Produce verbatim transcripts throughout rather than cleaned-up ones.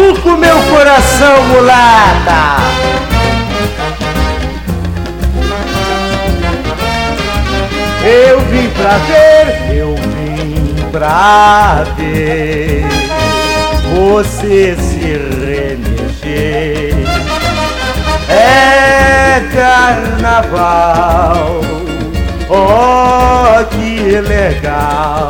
machuca o meu coração, mulata. Eu vim pra ver, eu vim pra ver você se remexer. É carnaval, oh que legal.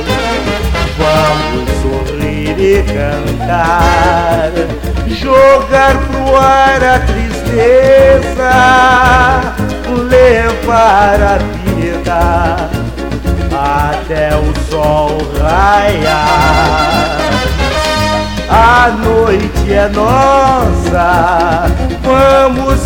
Vamos sorrir e cantar, jogar pro ar a tristeza, levar a vida até o sol raiar. A noite é nossa, vamos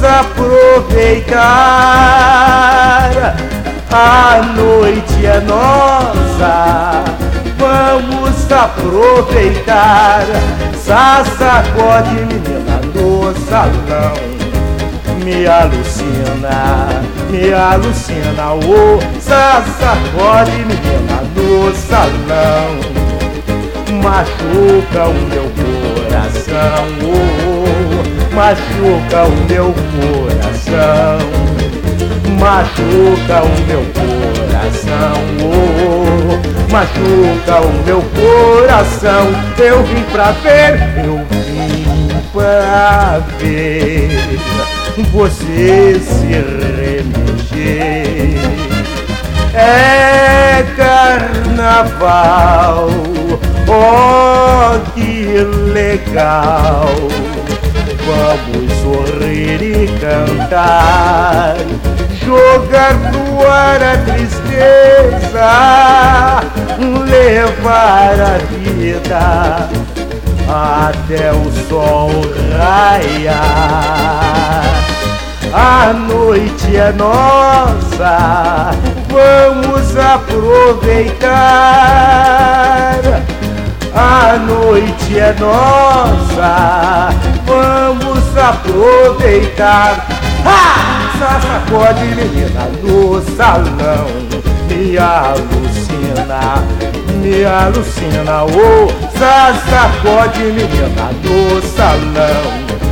aproveitar. A noite é nossa, vamos aproveitar. Sacode, menina, no salão, me alucina, me alucina. Oh, sacode, menina, no salão, machuca o meu coração. Oh, machuca o meu coração, machuca o meu coração. Oh, machuca o meu coração. Eu vim pra ver, eu vim pra ver você se remexer. É carnaval, oh que legal. Vamos sorrir e cantar, jogar no ar a tristeza, levar a vida até o sol raiar. A noite é nossa, vamos aproveitar. A noite é nossa, vamos aproveitar. Ha! Sacode, menina, no salão, me alucina, me alucina. Oh, sacode, menina, no salão,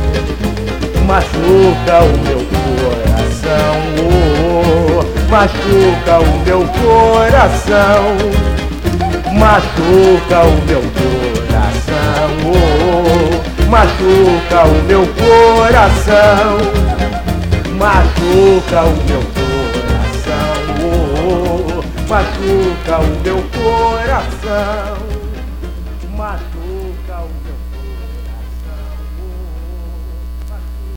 machuca o meu coração. Oh, machuca o meu coração, machuca o meu coração. Oh, machuca o meu coração, machuca o meu coração. Oh, machuca o meu coração, machuca o meu